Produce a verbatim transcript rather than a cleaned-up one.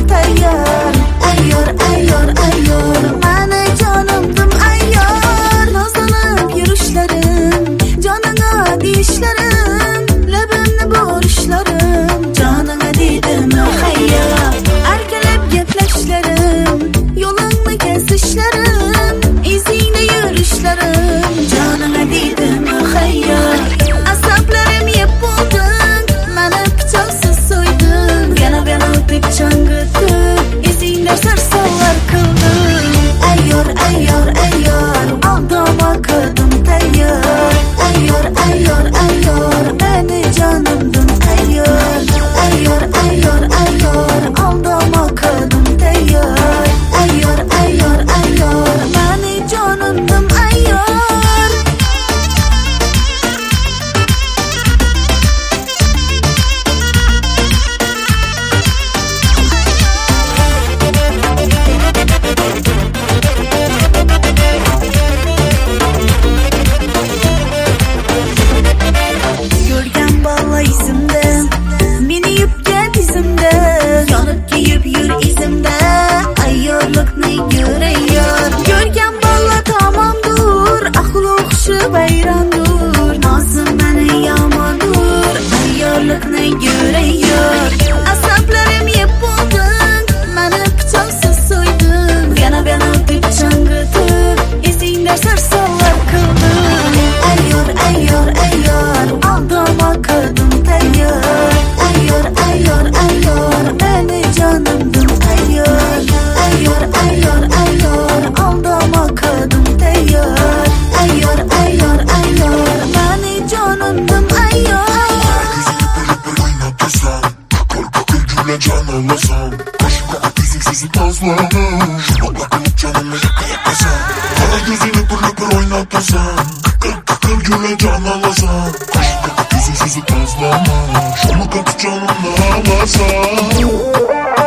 tayyor. Ayyor, ayyor, ayyor, mani jonimdim ayyor. Nozlanib yurishlarim, joningga deyishlarim, labimni bo'rishlarim, joningga deydimi hayyor. Erkalab gaplashlarim, yo'lingni kesishlarim, izingda yurishlarim, joningga deydimi hayyor. Asablarim yeb bo'lding, mani pichoqsiz so'yding, yana yana o'tib changitib, izingda sarsolar qilding. Ayyor, ayyor, ayyor, oldimga kirdim tayyor. Ayyor, ayyor, ayyor, mani jonimdim ayyor. Ayyor, ayyor, ayyor, oldimga kirdim tayyor. Ayyor, ayyor, ayyor, mani jonimdim ayyor. Ko'rgan bola izimda, meni yupgan izimda, yonib kiyib yur izimda, ayyorlikni ko'rayor. Ko'rgan bola tamomdur, ahli hushi bayramdur, nozim meni yomondur, ayyorlikni ko'rayor. Asablarim yeb bo'lding, mani pichoqsiz so'yding, yana yana o'tib changitib, izingda sarsolar qilding. Ayyor, ayyor, ayyor, oldimga kirdim tayyor. Ayyor, ayyor, ayyor, mani jonimdim ayyor. Ayyor, ayyor, ayyor, oldimga kirdim tayyor. Ayyor, ayyor, ayyor, mani jonimdim ayyor. Bir oynab tursam, ko'rpa kulgula jon olasan. Qo'shimga otizing sezib tozlanib, shundoq qilib jonimni yoqayasan. Qara ko'zingni bir bir oynab tursam, kulgula jon olasan. Qo'shimga otizing sezib tozlanib, shundoq qilib jonimni olasan.